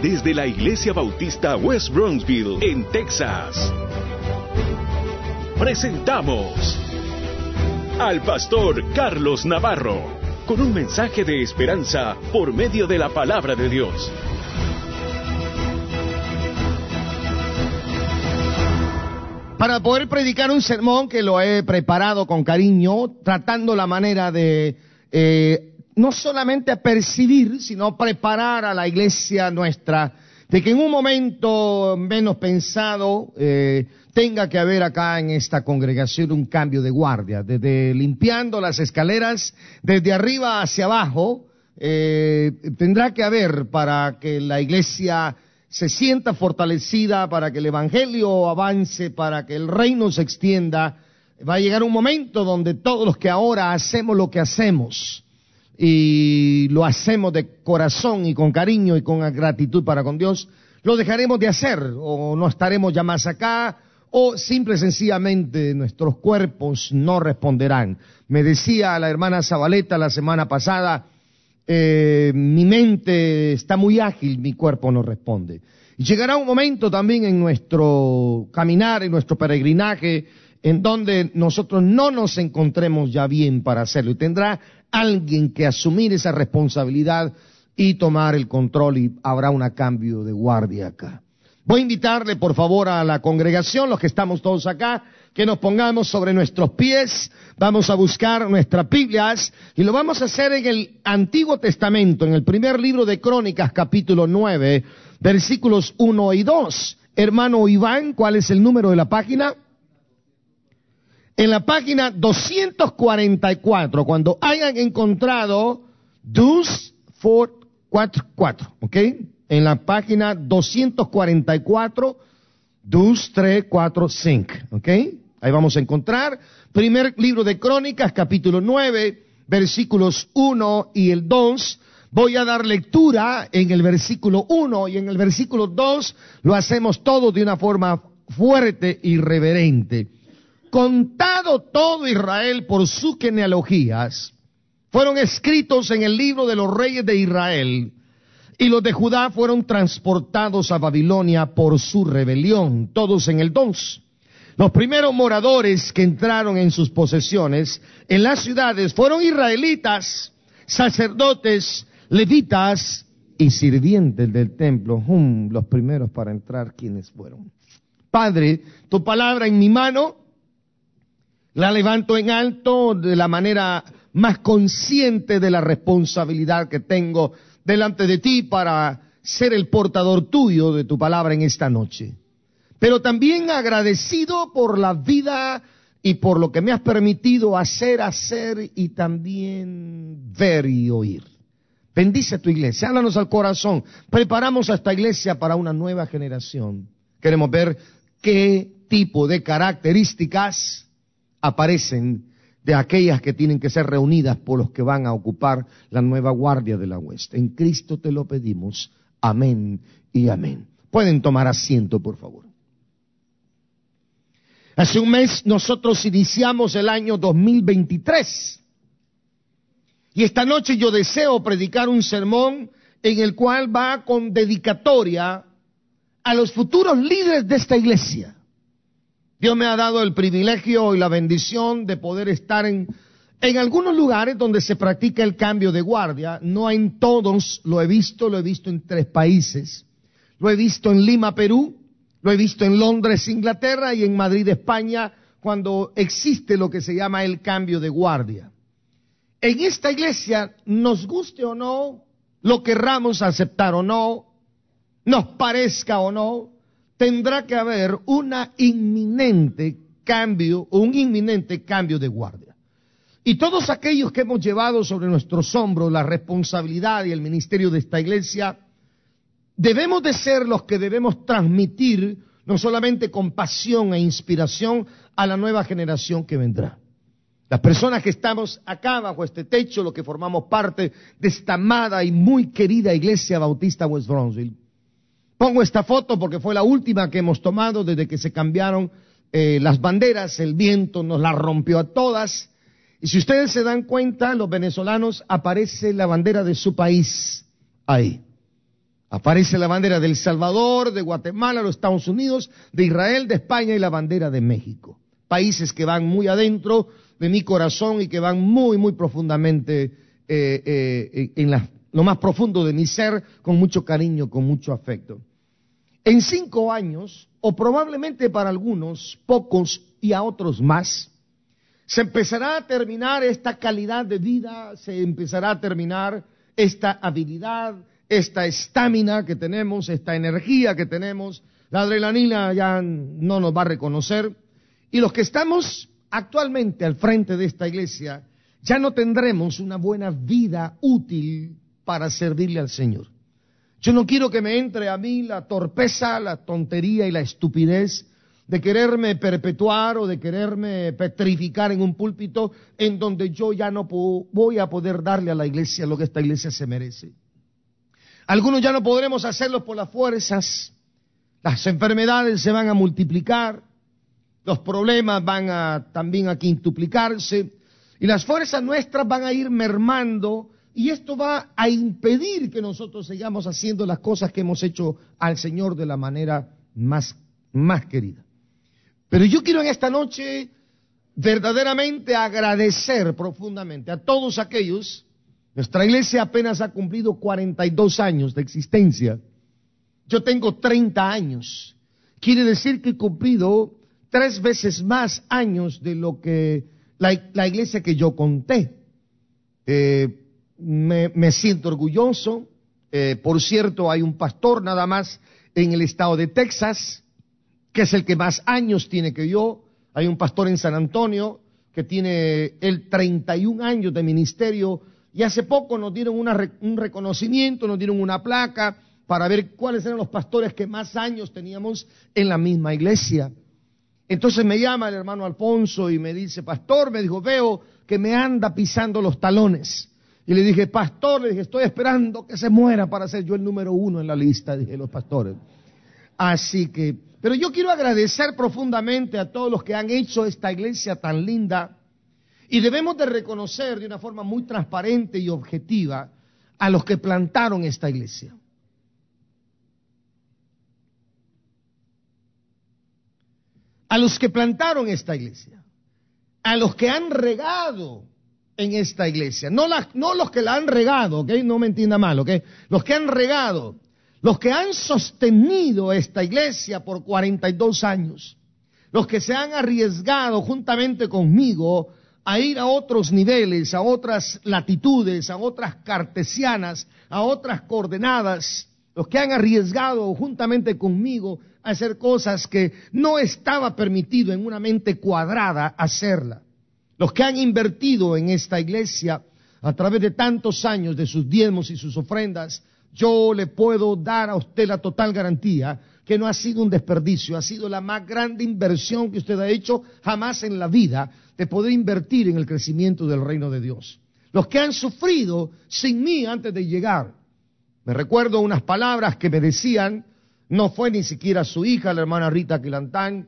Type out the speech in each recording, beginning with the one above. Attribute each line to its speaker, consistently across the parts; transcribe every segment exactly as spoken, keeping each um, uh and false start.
Speaker 1: desde la Iglesia Bautista West Bronxville, en Texas. Presentamos al pastor Carlos Navarro, con un mensaje de esperanza por medio de la palabra de Dios.
Speaker 2: Para poder predicar un sermón que lo he preparado con cariño, tratando la manera de eh, no solamente percibir, sino preparar a la iglesia nuestra, de que en un momento menos pensado eh, tenga que haber acá en esta congregación un cambio de guardia, desde limpiando las escaleras, desde arriba hacia abajo, eh, tendrá que haber para que la iglesia se sienta fortalecida, para que el evangelio avance, para que el reino se extienda. Va a llegar un momento donde todos los que ahora hacemos lo que hacemos, y lo hacemos de corazón y con cariño y con gratitud para con Dios, lo dejaremos de hacer, o no estaremos ya más acá, o simple y sencillamente nuestros cuerpos no responderán. Me decía la hermana Zabaleta la semana pasada, Eh, mi mente está muy ágil, mi cuerpo no responde. Y llegará un momento también en nuestro caminar, en nuestro peregrinaje, en donde nosotros no nos encontremos ya bien para hacerlo. Y tendrá alguien que asumir esa responsabilidad y tomar el control, y habrá un cambio de guardia acá. Voy a invitarle por favor a la congregación, los que estamos todos acá, que nos pongamos sobre nuestros pies. Vamos a buscar nuestras Biblias y lo vamos a hacer en el Antiguo Testamento, en el primer libro de Crónicas, capítulo nueve, versículos uno y dos. Hermano Iván, ¿cuál es el número de la página? En la página doscientos cuarenta y cuatro, cuando hayan encontrado dos, cuatro, cuatro, ¿ok? En la página doscientos cuarenta y cuatro, dos, tres, cuatro, cinco, ¿ok? Ahí vamos a encontrar, primer libro de Crónicas, capítulo nueve, versículos uno y el dos. Voy a dar lectura en el versículo uno y en el versículo dos lo hacemos todo de una forma fuerte y reverente. Contado todo Israel por sus genealogías, fueron escritos en el libro de los reyes de Israel, y los de Judá fueron transportados a Babilonia por su rebelión, todos en el dos. Los primeros moradores que entraron en sus posesiones en las ciudades fueron israelitas, sacerdotes, levitas y sirvientes del templo. Hum, los primeros para entrar, ¿quiénes fueron? Padre, tu palabra en mi mano, la levanto en alto de la manera más consciente de la responsabilidad que tengo delante de ti para ser el portador tuyo de tu palabra en esta noche. Pero también agradecido por la vida y por lo que me has permitido hacer, hacer y también ver y oír. Bendice a tu iglesia, háblanos al corazón. Preparamos a esta iglesia para una nueva generación. Queremos ver qué tipo de características aparecen de aquellas que tienen que ser reunidas por los que van a ocupar la nueva guardia de la hueste. En Cristo te lo pedimos. Amén y amén. Pueden tomar asiento, por favor. Hace un mes nosotros iniciamos el año dos mil veintitrés. Y esta noche yo deseo predicar un sermón en el cual va con dedicatoria a los futuros líderes de esta iglesia. Dios me ha dado el privilegio y la bendición de poder estar en, en algunos lugares donde se practica el cambio de guardia. No en todos lo he visto, lo he visto en tres países. Lo he visto en Lima, Perú, lo he visto en Londres, Inglaterra, y en Madrid, España, cuando existe lo que se llama el cambio de guardia. En esta iglesia, nos guste o no, lo querramos aceptar o no, nos parezca o no, tendrá que haber una inminente cambio, un inminente cambio de guardia. Y todos aquellos que hemos llevado sobre nuestros hombros la responsabilidad y el ministerio de esta iglesia, debemos de ser los que debemos transmitir no solamente compasión e inspiración a la nueva generación que vendrá. Las personas que estamos acá bajo este techo, los que formamos parte de esta amada y muy querida iglesia bautista West Bronxville. Pongo esta foto porque fue la última que hemos tomado desde que se cambiaron eh, las banderas. El viento nos las rompió a todas. Y si ustedes se dan cuenta, los venezolanos, aparece la bandera de su país ahí. Aparece la bandera de El Salvador, de Guatemala, los Estados Unidos, de Israel, de España y la bandera de México. Países que van muy adentro de mi corazón y que van muy, muy profundamente eh, eh, en la, lo más profundo de mi ser, con mucho cariño, con mucho afecto. En cinco años, o probablemente para algunos, pocos y a otros más, se empezará a terminar esta calidad de vida, se empezará a terminar esta habilidad, esta estamina que tenemos, esta energía que tenemos. La adrenalina ya no nos va a reconocer. Y los que estamos actualmente al frente de esta iglesia, ya no tendremos una buena vida útil para servirle al Señor. Yo no quiero que me entre a mí la torpeza, la tontería y la estupidez de quererme perpetuar o de quererme petrificar en un púlpito en donde yo ya no puedo, voy a poder darle a la iglesia lo que esta iglesia se merece. Algunos ya no podremos hacerlo por las fuerzas, las enfermedades se van a multiplicar, los problemas van a también a quintuplicarse y las fuerzas nuestras van a ir mermando. Y esto va a impedir que nosotros sigamos haciendo las cosas que hemos hecho al Señor de la manera más, más querida. Pero yo quiero en esta noche verdaderamente agradecer profundamente a todos aquellos. Nuestra iglesia apenas ha cumplido cuarenta y dos años de existencia. Yo tengo treinta años. Quiere decir que he cumplido tres veces más años de lo que la, la iglesia que yo conté. Eh, Me, me siento orgulloso. Eh, por cierto, hay un pastor nada más en el estado de Texas, que es el que más años tiene que yo. Hay un pastor en San Antonio que tiene el treinta y un años de ministerio y hace poco nos dieron una, un reconocimiento, nos dieron una placa para ver cuáles eran los pastores que más años teníamos en la misma iglesia. Entonces me llama el hermano Alfonso y me dice, pastor, me dijo, veo que me anda pisando los talones. Y le dije, pastor, le dije, estoy esperando que se muera para ser yo el número uno en la lista, dije, los pastores. Así que, pero yo quiero agradecer profundamente a todos los que han hecho esta iglesia tan linda y debemos de reconocer de una forma muy transparente y objetiva a los que plantaron esta iglesia. A los que plantaron esta iglesia, a los que han regado en esta iglesia, no, la, no los que la han regado, ¿ok? No me entienda mal, ¿ok? Los que han regado, los que han sostenido esta iglesia por cuarenta y dos años, los que se han arriesgado juntamente conmigo a ir a otros niveles, a otras latitudes, a otras cartesianas, a otras coordenadas, los que han arriesgado juntamente conmigo a hacer cosas que no estaba permitido en una mente cuadrada hacerla. Los que han invertido en esta iglesia a través de tantos años de sus diezmos y sus ofrendas, yo le puedo dar a usted la total garantía que no ha sido un desperdicio, ha sido la más grande inversión que usted ha hecho jamás en la vida de poder invertir en el crecimiento del reino de Dios. Los que han sufrido sin mí antes de llegar. Me recuerdo unas palabras que me decían, no fue ni siquiera su hija, la hermana Rita Quilantán,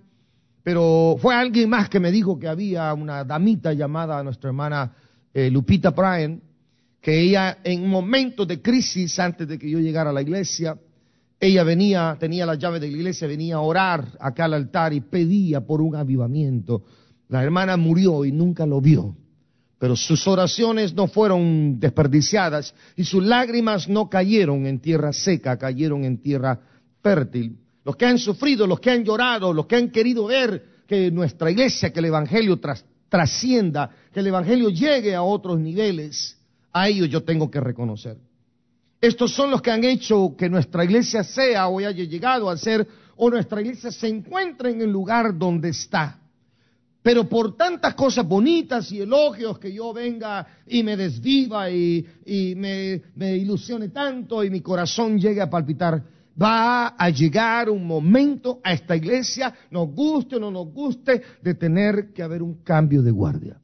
Speaker 2: pero fue alguien más que me dijo que había una damita llamada nuestra hermana eh, Lupita Bryan, que ella en un momento de crisis antes de que yo llegara a la iglesia, ella venía, tenía la llave de la iglesia, venía a orar acá al altar y pedía por un avivamiento. La hermana murió y nunca lo vio, pero sus oraciones no fueron desperdiciadas y sus lágrimas no cayeron en tierra seca, cayeron en tierra fértil. Los que han sufrido, los que han llorado, los que han querido ver que nuestra iglesia, que el evangelio tras, trascienda, que el evangelio llegue a otros niveles, a ellos yo tengo que reconocer. Estos son los que han hecho que nuestra iglesia sea o haya llegado a ser, o nuestra iglesia se encuentre en el lugar donde está. Pero por tantas cosas bonitas y elogios que yo venga y me desviva y, y me, me ilusione tanto y mi corazón llegue a palpitar, va a llegar un momento a esta iglesia, nos guste o no nos guste, de tener que haber un cambio de guardia.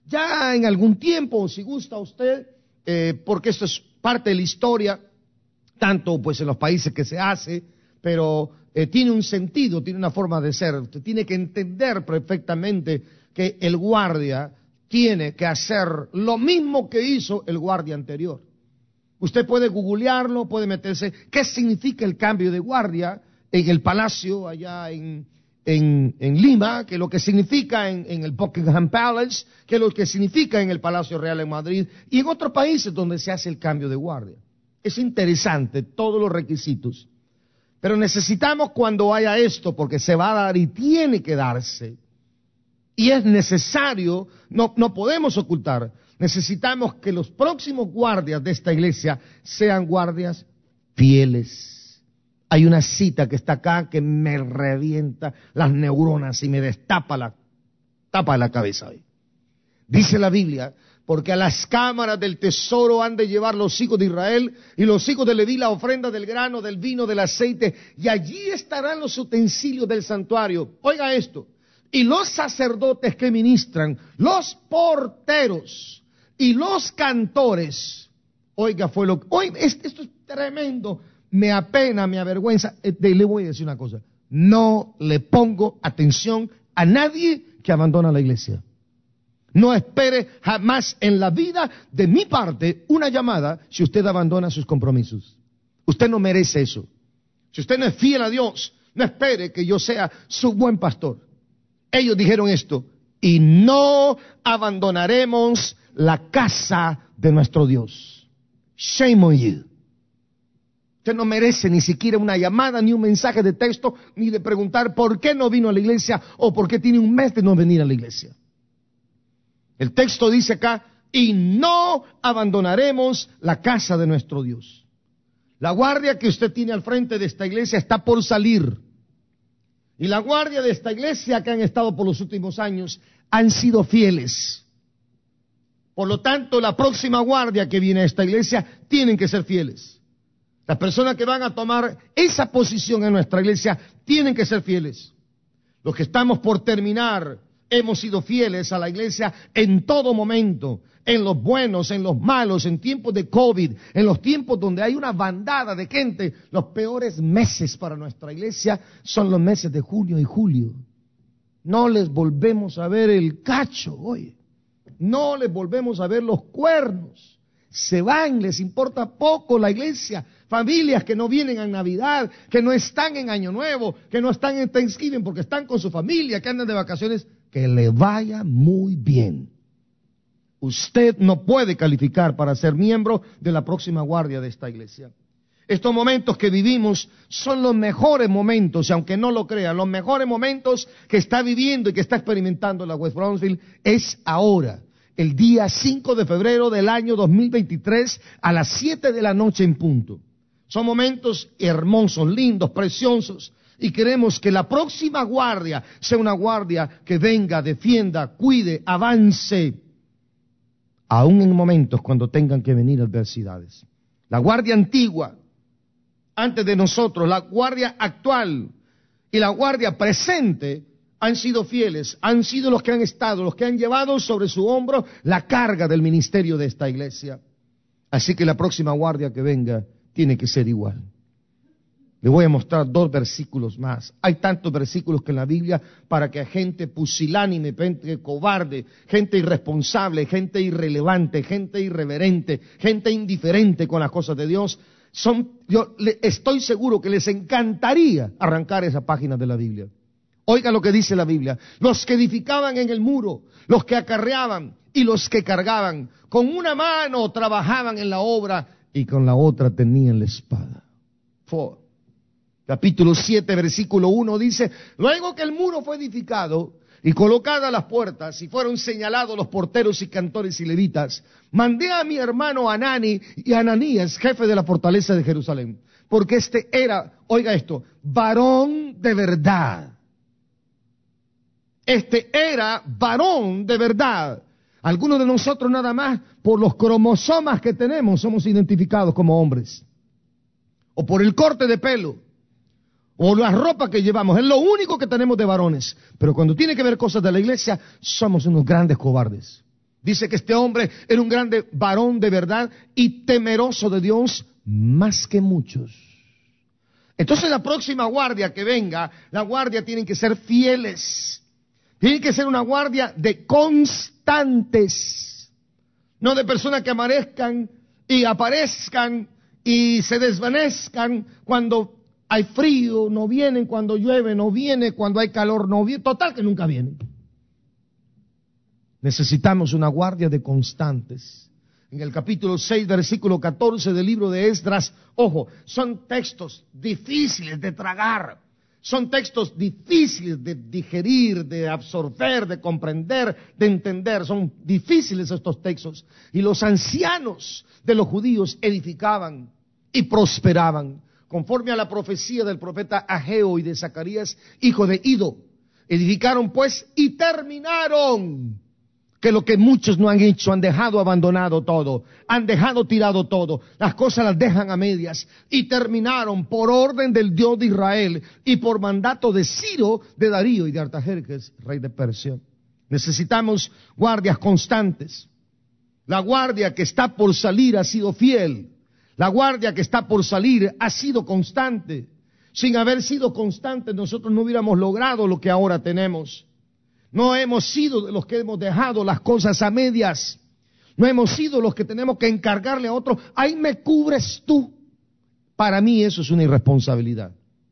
Speaker 2: Ya en algún tiempo, si gusta usted, eh, porque esto es parte de la historia, tanto pues en los países que se hace, pero eh, tiene un sentido, tiene una forma de ser. Usted tiene que entender perfectamente que el guardia tiene que hacer lo mismo que hizo el guardia anterior. Usted puede googlearlo, puede meterse. ¿Qué significa el cambio de guardia en el palacio allá en, en, en Lima? ¿Qué es lo que significa en, en el Buckingham Palace? ¿Qué es lo que significa en el Palacio Real en Madrid? Y en otros países donde se hace el cambio de guardia. Es interesante todos los requisitos. Pero necesitamos cuando haya esto, porque se va a dar y tiene que darse. Y es necesario, no, no podemos ocultar. Necesitamos que los próximos guardias de esta iglesia sean guardias fieles. Hay una cita que está acá que me revienta las neuronas y me destapa la, tapa la cabeza hoy. Dice la Biblia, porque a las cámaras del tesoro han de llevar los hijos de Israel y los hijos de Leví la ofrenda del grano, del vino, del aceite, y allí estarán los utensilios del santuario. Oiga esto, y los sacerdotes que ministran, los porteros y los cantores, oiga, fue lo que, oiga, esto es tremendo, me apena, me avergüenza. Le voy a decir una cosa, no le pongo atención a nadie que abandona la iglesia. No espere jamás en la vida de mi parte una llamada si usted abandona sus compromisos. Usted no merece eso. Si usted no es fiel a Dios, no espere que yo sea su buen pastor. Ellos dijeron esto, y no abandonaremos la casa de nuestro Dios. Shame on you. Usted no merece ni siquiera una llamada, ni un mensaje de texto, ni de preguntar por qué no vino a la iglesia o por qué tiene un mes de no venir a la iglesia. El texto dice acá, y no abandonaremos la casa de nuestro Dios. La guardia que usted tiene al frente de esta iglesia está por salir. Y la guardia de esta iglesia que han estado por los últimos años han sido fieles. Por lo tanto, la próxima guardia que viene a esta iglesia tienen que ser fieles. Las personas que van a tomar esa posición en nuestra iglesia tienen que ser fieles. Los que estamos por terminar hemos sido fieles a la iglesia en todo momento, en los buenos, en los malos, en tiempos de COVID, en los tiempos donde hay una bandada de gente. Los peores meses para nuestra iglesia son los meses de junio y julio. No les volvemos a ver el cacho, oye. No les volvemos a ver los cuernos. Se van, les importa poco la iglesia. Familias que no vienen a Navidad, que no están en Año Nuevo, que no están en Thanksgiving porque están con su familia, que andan de vacaciones. Que le vaya muy bien. Usted no puede calificar para ser miembro de la próxima guardia de esta iglesia. Estos momentos que vivimos son los mejores momentos, y aunque no lo crean, los mejores momentos que está viviendo y que está experimentando la West Brownsville es ahora, el día cinco de febrero del año dos mil veintitrés a las siete de la noche en punto. Son momentos hermosos, lindos, preciosos. Y queremos que la próxima guardia sea una guardia que venga, defienda, cuide, avance, aún en momentos cuando tengan que venir adversidades. La guardia antigua, antes de nosotros, la guardia actual y la guardia presente han sido fieles, han sido los que han estado, los que han llevado sobre su hombro la carga del ministerio de esta iglesia. Así que la próxima guardia que venga tiene que ser igual. Le voy a mostrar dos versículos más. Hay tantos versículos que en la Biblia para que a gente pusilánime, gente cobarde, gente irresponsable, gente irrelevante, gente irreverente, gente indiferente con las cosas de Dios, son, yo le, estoy seguro que les encantaría arrancar esa página de la Biblia. Oiga lo que dice la Biblia. Los que edificaban en el muro, los que acarreaban y los que cargaban, con una mano trabajaban en la obra y con la otra tenían la espada. For. Capítulo siete, versículo uno dice, luego que el muro fue edificado y colocadas las puertas y fueron señalados los porteros y cantores y levitas, mandé a mi hermano Anani y Ananías, jefe de la fortaleza de Jerusalén, porque este era, oiga esto, varón de verdad. Este era varón de verdad. Algunos de nosotros nada más por los cromosomas que tenemos somos identificados como hombres. O por el corte de pelo. O la ropa que llevamos, es lo único que tenemos de varones. Pero cuando tiene que ver cosas de la iglesia, somos unos grandes cobardes. Dice que este hombre era un grande varón de verdad y temeroso de Dios más que muchos. Entonces la próxima guardia que venga, la guardia tienen que ser fieles. Tiene que ser una guardia de constantes. No de personas que amanezcan y aparezcan y se desvanezcan. Cuando hay frío no vienen, cuando llueve no viene, cuando hay calor no viene, total que nunca vienen. Necesitamos una guardia de constantes. En el capítulo seis, versículo catorce del libro de Esdras, ojo, son textos difíciles de tragar, son textos difíciles de digerir, de absorber, de comprender, de entender, son difíciles estos textos. Y los ancianos de los judíos edificaban y prosperaban, conforme a la profecía del profeta Ageo y de Zacarías, hijo de Ido. Edificaron pues y terminaron. Que lo que muchos no han hecho, han dejado abandonado todo, han dejado tirado todo, las cosas las dejan a medias, y terminaron por orden del Dios de Israel y por mandato de Ciro, de Darío y de Artajerjes, rey de Persia. Necesitamos guardias constantes. La guardia que está por salir ha sido fiel, la guardia que está por salir ha sido constante. Sin haber sido constante, nosotros no hubiéramos logrado lo que ahora tenemos. No hemos sido de los que hemos dejado las cosas a medias. No hemos sido los que tenemos que encargarle a otro. Ahí me cubres tú. Para mí eso es una irresponsabilidad.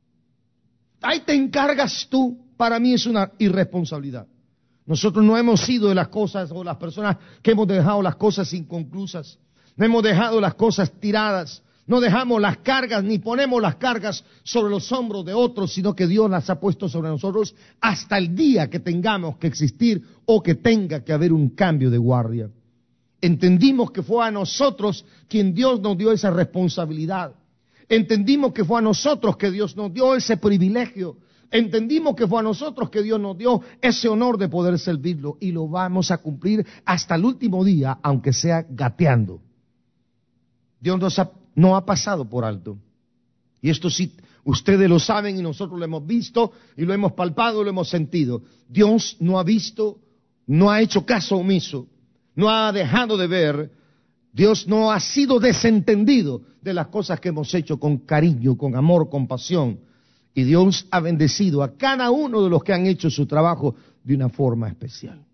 Speaker 2: Ahí te encargas tú. Para mí es una irresponsabilidad. Nosotros no hemos sido de las cosas o las personas que hemos dejado las cosas inconclusas. No hemos dejado las cosas tiradas. No dejamos las cargas ni ponemos las cargas sobre los hombros de otros, sino que Dios las ha puesto sobre nosotros hasta el día que tengamos que existir o que tenga que haber un cambio de guardia. Entendimos que fue a nosotros quien Dios nos dio esa responsabilidad. Entendimos que fue a nosotros que Dios nos dio ese privilegio. Entendimos que fue a nosotros que Dios nos dio ese honor de poder servirlo y lo vamos a cumplir hasta el último día, aunque sea gateando. Dios nos ha no ha pasado por alto. Y esto sí, ustedes lo saben y nosotros lo hemos visto y lo hemos palpado y lo hemos sentido. Dios no ha visto, no ha hecho caso omiso, no ha dejado de ver. Dios no ha sido desentendido de las cosas que hemos hecho con cariño, con amor, con pasión. Y Dios ha bendecido a cada uno de los que han hecho su trabajo de una forma especial.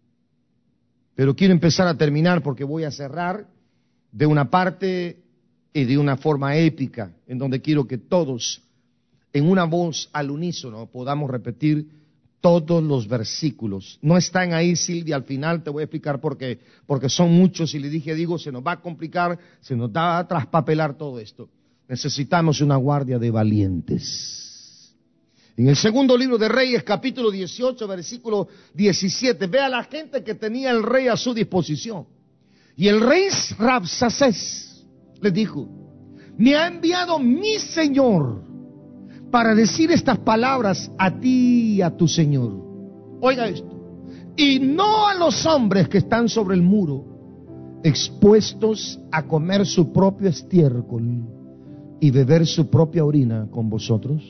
Speaker 2: Pero quiero empezar a terminar porque voy a cerrar de una parte y de una forma épica, en donde quiero que todos, en una voz al unísono, podamos repetir todos los versículos. No están ahí, Silvia, al final te voy a explicar por qué, porque son muchos, y le dije, digo, se nos va a complicar, se nos va a traspapelar todo esto. Necesitamos una guardia de valientes. En el segundo libro de Reyes, capítulo dieciocho, versículo diecisiete, ve a la gente que tenía el rey a su disposición. Y el rey Rabsacés les dijo, me ha enviado mi Señor para decir estas palabras a ti y a tu Señor. Oiga esto. Y no a los hombres que están sobre el muro, expuestos a comer su propio estiércol y beber su propia orina con vosotros.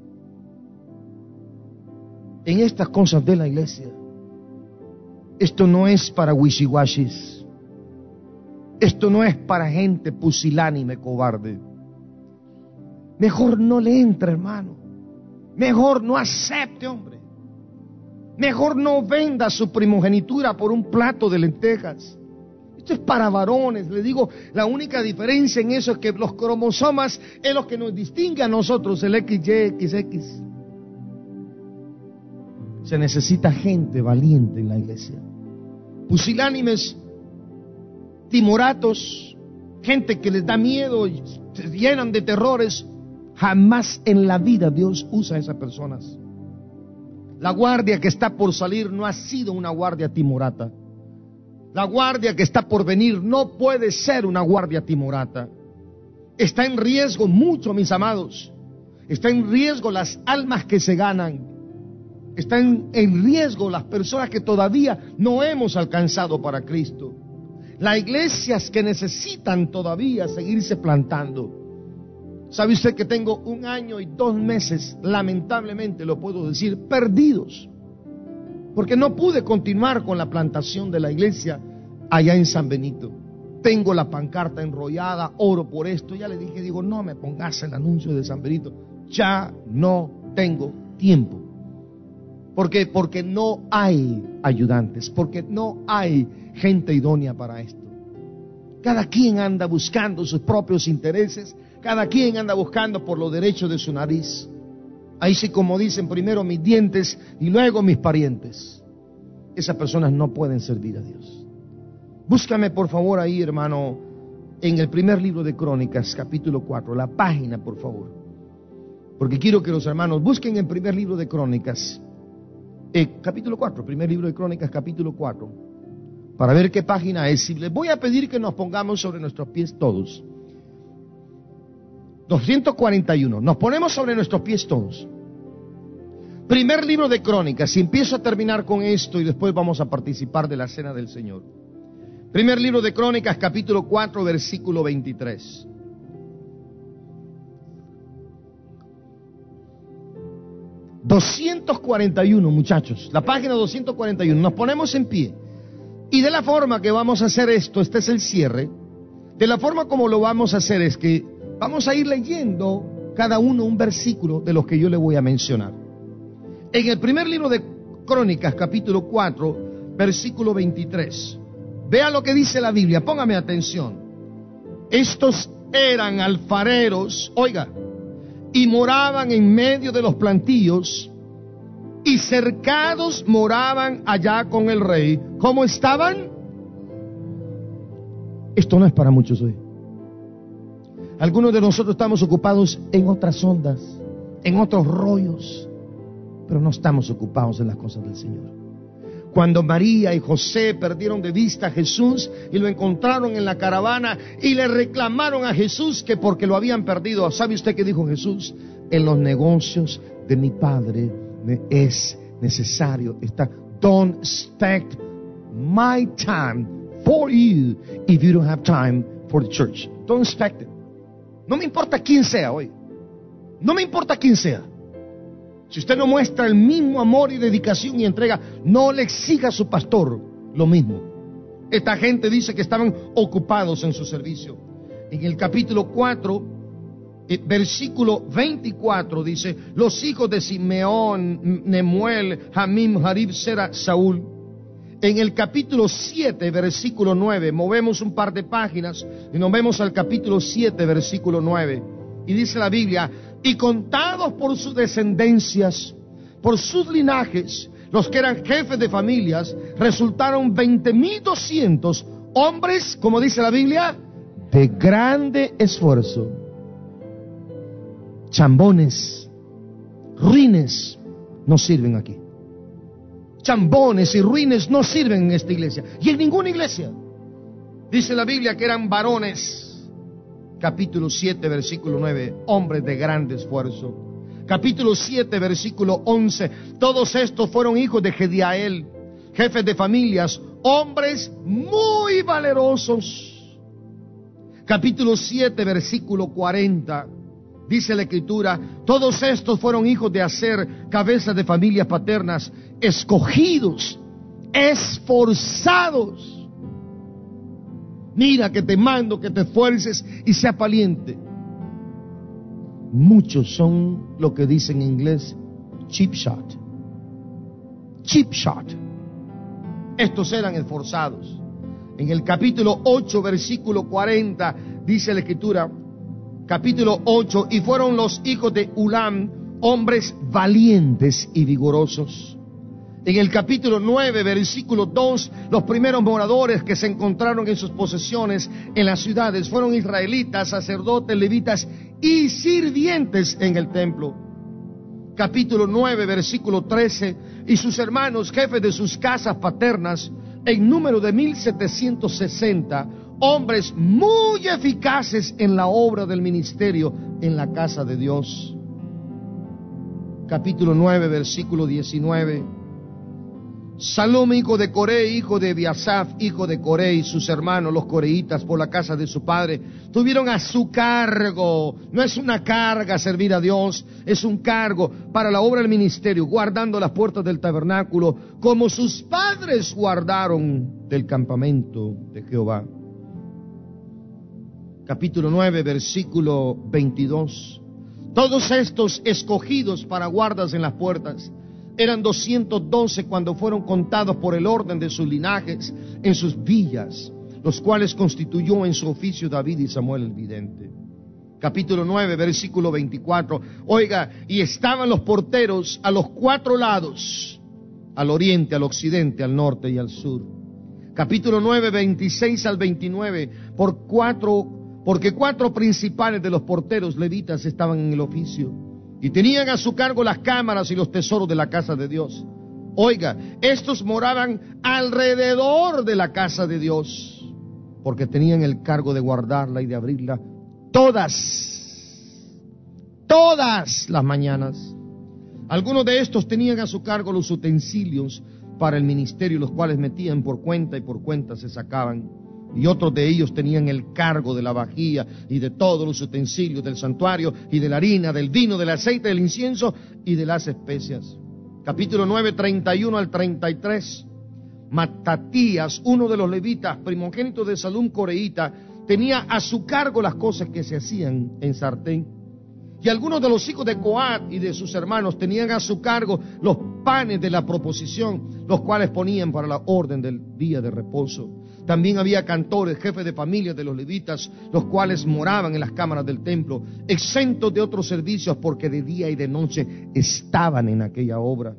Speaker 2: En estas cosas de la iglesia, esto no es para wishiwashis. Esto no es para gente pusilánime, cobarde. Mejor no le entre, hermano. Mejor no acepte, hombre. Mejor no venda su primogenitura por un plato de lentejas. Esto es para varones. Le digo, la única diferencia en eso es que los cromosomas es lo que nos distingue a nosotros, el equis ye, equis equis. Se necesita gente valiente en la iglesia. Pusilánimes, timoratos, gente que les da miedo y se llenan de terrores. Jamás en la vida Dios usa a esas personas. La guardia que está por salir no ha sido una guardia timorata. La guardia que está por venir no puede ser una guardia timorata. Está en riesgo mucho, mis amados. Está en riesgo las almas que se ganan. Están en riesgo las personas que todavía no hemos alcanzado para Cristo. Las iglesias que necesitan todavía seguirse plantando. ¿Sabe usted que tengo un año y dos meses, lamentablemente lo puedo decir, perdidos? Porque no pude continuar con la plantación de la iglesia allá en San Benito. Tengo la pancarta enrollada, oro por esto. Ya le dije, digo, no me pongas el anuncio de San Benito. Ya no tengo tiempo. ¿Por qué? Porque no hay ayudantes, porque no hay gente idónea para esto. Cada quien anda buscando sus propios intereses. Cada quien anda buscando por los derechos de su nariz. Ahí sí, como dicen, primero mis dientes y luego mis parientes. Esas personas no pueden servir a Dios. Búscame por favor ahí, hermano, en el primer libro de Crónicas, capítulo cuatro, la página, por favor. Porque quiero que los hermanos busquen el primer libro de Crónicas, eh, capítulo cuatro, primer libro de Crónicas, capítulo cuatro, para ver qué página es. Y les voy a pedir que nos pongamos sobre nuestros pies todos. doscientos cuarenta y uno, nos ponemos sobre nuestros pies todos. Primer libro de Crónicas, y empiezo a terminar con esto y después vamos a participar de la cena del Señor. Primer libro de Crónicas, capítulo cuatro, versículo veintitrés. doscientos cuarenta y uno, muchachos, la página doscientos cuarenta y uno. Nos ponemos en pie. Y de la forma que vamos a hacer esto, este es el cierre, de la forma como lo vamos a hacer es que vamos a ir leyendo cada uno un versículo de los que yo le voy a mencionar. En el primer libro de Crónicas, capítulo cuatro, versículo veintitrés. Vea lo que dice la Biblia, póngame atención. Estos eran alfareros, oiga, y moraban en medio de los plantíos, y cercados moraban allá con el rey. ¿Cómo estaban? Esto no es para muchos hoy. Algunos de nosotros estamos ocupados en otras ondas, en otros rollos, pero no estamos ocupados en las cosas del Señor. Cuando María y José perdieron de vista a Jesús y lo encontraron en la caravana y le reclamaron a Jesús que porque lo habían perdido, ¿sabe usted qué dijo Jesús? En los negocios de mi Padre me es necesario estar. Don't expect my time for you if you don't have time for the church. Don't expect it. No me importa quién sea hoy. No me importa quién sea. Si usted no muestra el mismo amor y dedicación y entrega, no le exija a su pastor lo mismo. Esta gente dice que estaban ocupados en su servicio. En el capítulo cuatro, eh, versículo veinticuatro dice: los hijos de Simeón, Nemuel, Jamim, Jarib, Sera, Saúl. En el capítulo siete, versículo nueve, movemos un par de páginas y nos vemos al capítulo siete, versículo nueve. Y dice la Biblia: y contados por sus descendencias, por sus linajes, los que eran jefes de familias, resultaron veinte mil doscientos hombres, como dice la Biblia, de grande esfuerzo. Chambones, ruines no sirven aquí. Chambones y ruines no sirven en esta iglesia y en ninguna iglesia. Dice la Biblia que eran varones. Capítulo siete, versículo nueve, hombres de grande esfuerzo. Capítulo siete, versículo once, todos estos fueron hijos de Gediael, jefes de familias, hombres muy valerosos. Capítulo siete, versículo cuarenta, dice la Escritura: todos estos fueron hijos de Aser, cabezas de familias paternas, escogidos, esforzados. Mira que te mando que te esfuerces y seas valiente. Muchos son lo que dicen en inglés cheap shot. Cheap shot. Estos eran esforzados. En el capítulo ocho, versículo cuarenta, dice la Escritura, capítulo ocho: y fueron los hijos de Ulam, hombres valientes y vigorosos. En el capítulo nueve, versículo dos, los primeros moradores que se encontraron en sus posesiones en las ciudades fueron israelitas, sacerdotes, levitas y sirvientes en el templo. Capítulo nueve, versículo trece: y sus hermanos, jefes de sus casas paternas, en número de mil setecientos sesenta, hombres muy eficaces en la obra del ministerio en la casa de Dios. Capítulo nueve, versículo diecinueve: Salom, hijo de Coré, hijo de Biasaf, hijo de Coré, y sus hermanos, los coreitas, por la casa de su padre, tuvieron a su cargo. No es una carga servir a Dios, es un cargo para la obra del ministerio, guardando las puertas del tabernáculo, como sus padres guardaron del campamento de Jehová. Capítulo nueve, versículo veintidós. Todos estos escogidos para guardas en las puertas eran doscientos doce cuando fueron contados por el orden de sus linajes en sus villas. los cuales constituyó en su oficio David y Samuel el vidente. Capítulo nueve, versículo veinticuatro. Oiga, y estaban los porteros a los cuatro lados, al oriente, al occidente, al norte y al sur. Capítulo nueve, veintiséis al veintinueve. Por cuatro, porque cuatro principales de los porteros levitas estaban en el oficio y tenían a su cargo las cámaras y los tesoros de la casa de Dios. Oiga, estos moraban alrededor de la casa de Dios, porque tenían el cargo de guardarla y de abrirla todas, todas las mañanas. Algunos de estos tenían a su cargo los utensilios para el ministerio, los cuales metían por cuenta y por cuenta se sacaban. Y otros de ellos tenían el cargo de la vajilla y de todos los utensilios del santuario y de la harina, del vino, del aceite, del incienso y de las especias. Capítulo nueve, treinta y uno al treinta y tres. Matatías, uno de los levitas, primogénito de Salum coreíta, tenía a su cargo las cosas que se hacían en sartén. Y algunos de los hijos de Coat y de sus hermanos tenían a su cargo los panes de la proposición, los cuales ponían para la orden del día de reposo. También había cantores, jefes de familias de los levitas, los cuales moraban en las cámaras del templo, exentos de otros servicios, porque de día y de noche estaban en aquella obra.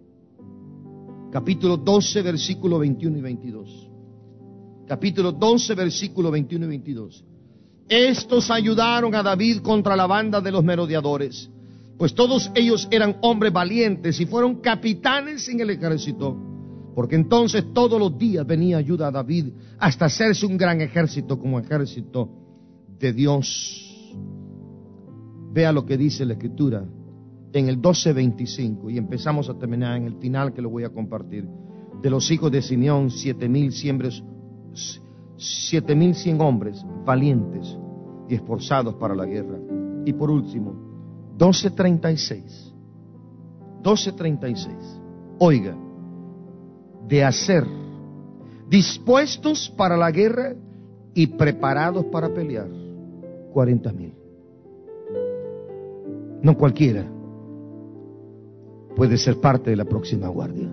Speaker 2: Capítulo doce, versículo veintiuno y veintidós. Capítulo doce, versículo veintiuno y veintidós. Estos ayudaron a David contra la banda de los merodeadores, pues todos ellos eran hombres valientes y fueron capitanes en el ejército, porque entonces todos los días venía ayuda a David hasta hacerse un gran ejército como ejército de Dios. Vea lo que dice la Escritura en el doce veinticinco, y empezamos a terminar en el final que lo voy a compartir. De los hijos de Simeón, siete mil siembres siete mil cien hombres valientes y esforzados para la guerra. Y por último, doce treinta y seis. doce treinta y seis. Oiga, de hacer, dispuestos para la guerra y preparados para pelear, cuarenta mil. No cualquiera puede ser parte de la próxima guardia.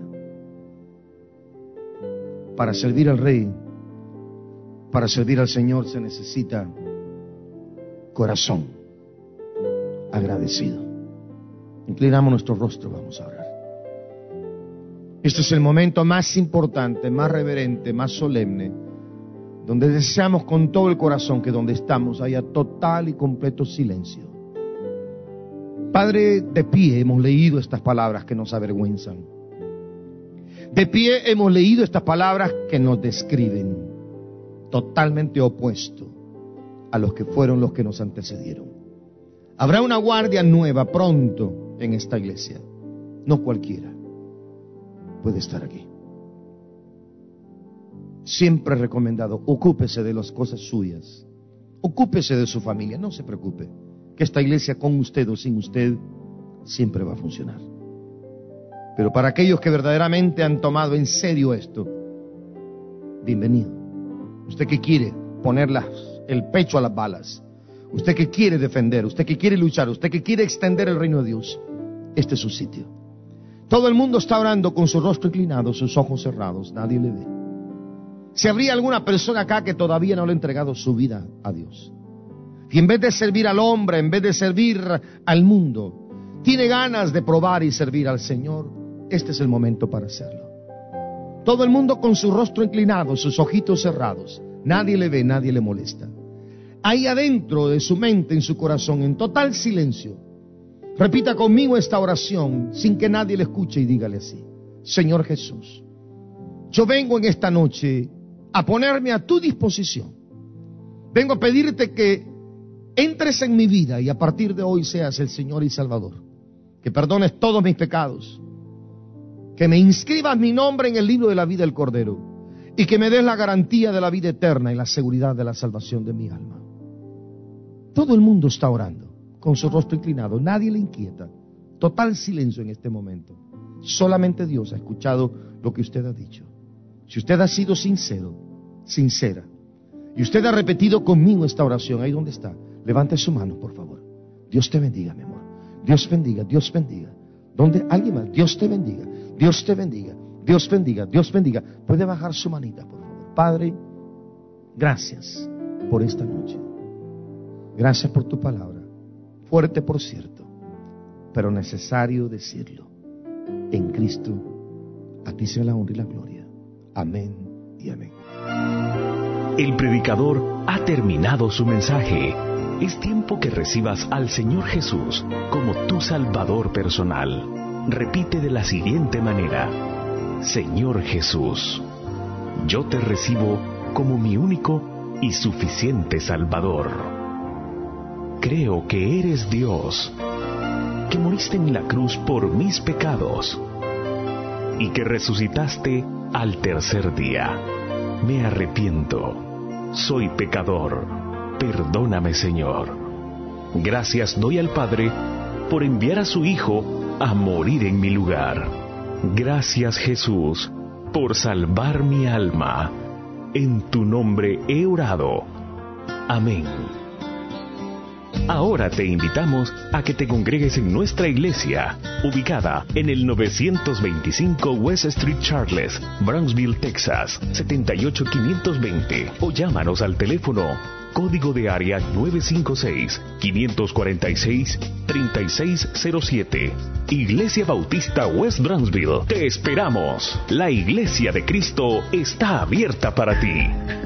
Speaker 2: Para servir al Rey, para servir al Señor, se necesita corazón agradecido. Inclinamos nuestro rostro, vamos a orar. Este es el momento más importante, más reverente, más solemne, donde deseamos con todo el corazón que donde estamos haya total y completo silencio. Padre, de pie hemos leído estas palabras que nos avergüenzan. De pie hemos leído estas palabras que nos describen, totalmente opuesto a los que fueron los que nos antecedieron. Habrá una guardia nueva pronto en esta iglesia. No cualquiera puede estar aquí. Siempre recomendado, ocúpese de las cosas suyas, ocúpese de su familia, no se preocupe, que esta iglesia con usted o sin usted siempre va a funcionar. Pero para aquellos que verdaderamente han tomado en serio esto, bienvenido. Usted que quiere poner las, el pecho a las balas, usted que quiere defender, usted que quiere luchar, usted que quiere extender el reino de Dios, este es su sitio. Todo el mundo está orando con su rostro inclinado, sus ojos cerrados, nadie le ve. Si habría alguna persona acá que todavía no le ha entregado su vida a Dios, y en vez de servir al hombre, en vez de servir al mundo, tiene ganas de probar y servir al Señor, este es el momento para hacerlo. Todo el mundo con su rostro inclinado, sus ojitos cerrados, nadie le ve, nadie le molesta. Ahí adentro de su mente, en su corazón, en total silencio, repita conmigo esta oración sin que nadie le escuche y dígale así: Señor Jesús, yo vengo en esta noche a ponerme a tu disposición. Vengo a pedirte que entres en mi vida y a partir de hoy seas el Señor y Salvador. Que perdones todos mis pecados, que me inscribas mi nombre en el libro de la vida del Cordero y que me des la garantía de la vida eterna y la seguridad de la salvación de mi alma. Todo el mundo está orando con su rostro inclinado, nadie le inquieta, total silencio en este momento. Solamente Dios ha escuchado lo que usted ha dicho. Si usted ha sido sincero, sincera, y usted ha repetido conmigo esta oración, ahí donde está, levante su mano, por favor. Dios te bendiga, mi amor. Dios bendiga, Dios bendiga. ¿Dónde? ¿Alguien más? Dios te bendiga, Dios te bendiga, Dios bendiga, Dios bendiga. Puede bajar su manita, por favor. Padre, Gracias por esta noche. Gracias por tu palabra. Fuerte, por cierto, pero necesario decirlo. En Cristo, a ti sea la honra y la gloria. Amén y amén.
Speaker 1: El predicador ha terminado su mensaje. Es tiempo que recibas al Señor Jesús como tu Salvador personal. Repite de la siguiente manera: Señor Jesús, yo te recibo como mi único y suficiente Salvador. Creo que eres Dios, que moriste en la cruz por mis pecados y que resucitaste al tercer día. Me arrepiento, soy pecador, perdóname, Señor. Gracias doy al Padre por enviar a su Hijo a morir en mi lugar. Gracias, Jesús, por salvar mi alma. En tu nombre he orado. Amén. Ahora te invitamos a que te congregues en nuestra iglesia, ubicada en el novecientos veinticinco West Street Charles, Brownsville, Texas, setenta y ocho quinientos veinte, o llámanos al teléfono código de área nueve cinco seis, cinco cuatro seis, tres seis cero siete. Iglesia Bautista West Brownsville. Te esperamos. La Iglesia de Cristo está abierta para ti.